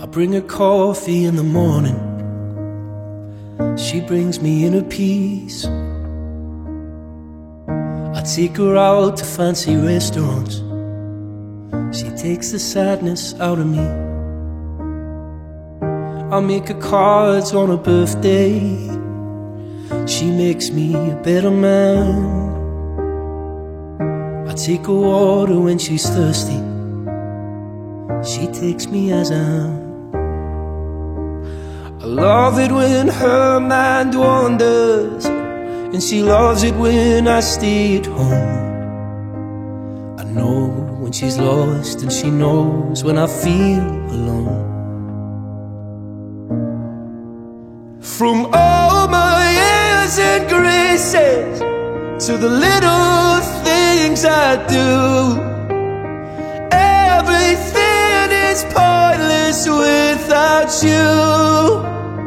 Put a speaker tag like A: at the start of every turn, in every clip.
A: I bring her coffee in the morning, she brings me inner peace. I take her out to fancy restaurants, she takes the sadness out of me. I make her cards on her birthday, she makes me a better man. I take her water when she's thirsty, she takes me as I am. I love it when her mind wanders, and she loves it when I stay at home. I know when she's lost, and she knows when I feel alone. From all my airs and graces to the little things I do, everything is pointless without you.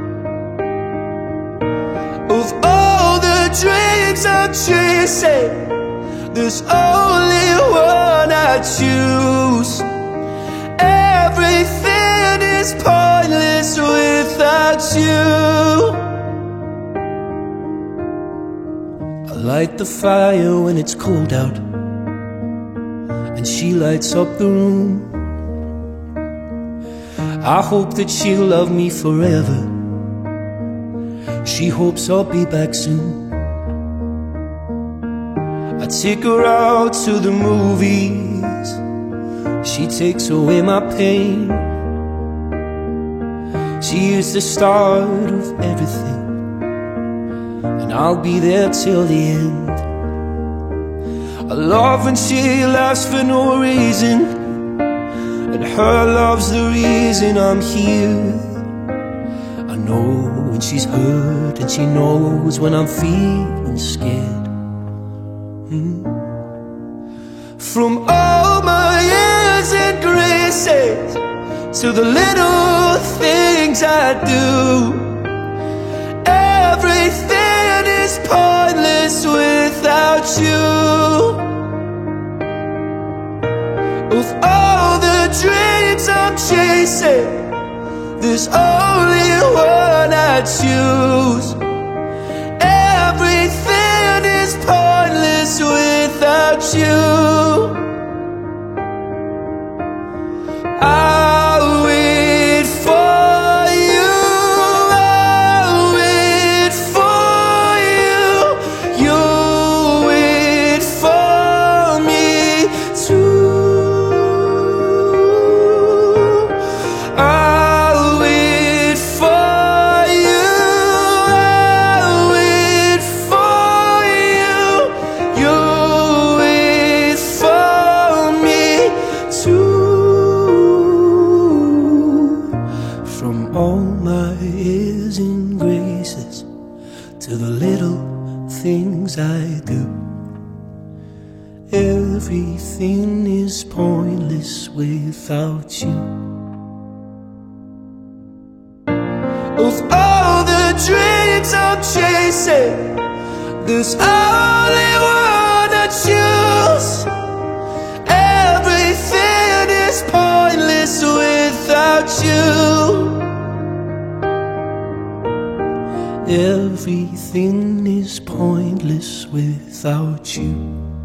A: Of all the dreams I'm chasing, there's only one I choose. Everything is pointless without you. I light the fire when it's cold out, and she lights up the room. I hope that she'll love me forever, she hopes I'll be back soon. I take her out to the movies, she takes away my pain. She is the start of everything, and I'll be there till the end. I love when she laughs for no reason, and her love's the reason I'm here. I know when she's hurt, and she knows when I'm feeling scared. From all my airs and graces to the little things I do, everything is pointless without you. Of all the dreams I'm chasing, there's only one I choose. Everything is pointless without you. I'll wait for you, I'll wait for you, you'll wait for me too. I'll wait for you, I'll wait for you, you'll wait for me too. From all my airs and graces to the little things I do, everything is pointless without you. Of all the dreams I'm chasing, there's only one I choose. Everything is pointless without you. Everything is pointless without you.